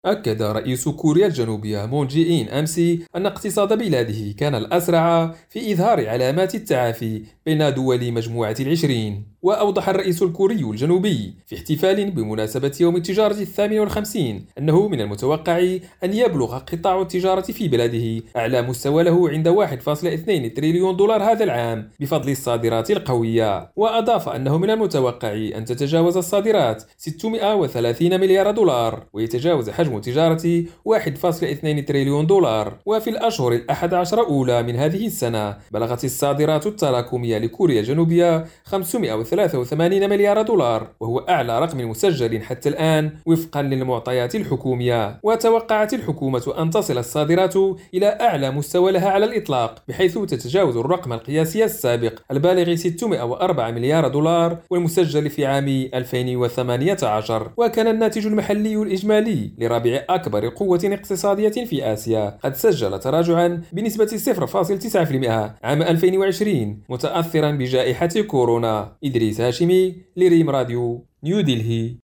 أكد رئيس كوريا الجنوبية مون جي إن أمس أن اقتصاد بلاده كان الأسرع في إظهار علامات التعافي بين دول مجموعة العشرين. وأوضح الرئيس الكوري الجنوبي في احتفال بمناسبة يوم التجارة 58 أنه من المتوقع أن يبلغ قطاع التجارة في بلاده أعلى مستوى له عند 1.2 تريليون دولار هذا العام بفضل الصادرات القوية. وأضاف أنه من المتوقع أن تتجاوز الصادرات 630 مليار دولار ويتجاوز حجم تجارة 1.2 تريليون دولار. وفي الأشهر الأحد عشر أولى من هذه السنة بلغت الصادرات التراكمية لكوريا الجنوبية 583 مليار دولار، وهو أعلى رقم مسجل حتى الآن وفقا للمعطيات الحكومية. وتوقعت الحكومة أن تصل الصادرات إلى أعلى مستوى لها على الإطلاق، بحيث تتجاوز الرقم القياسي السابق البالغ 604 مليار دولار والمسجل في عام 2018. وكان الناتج المحلي الإجمالي لرابع أكبر قوة اقتصادية في آسيا قد سجل تراجعا بنسبة 0.9% عام 2020 متأثرا بجائحة كورونا. إدريس هاشمي، لريم راديو، نيو دلهي.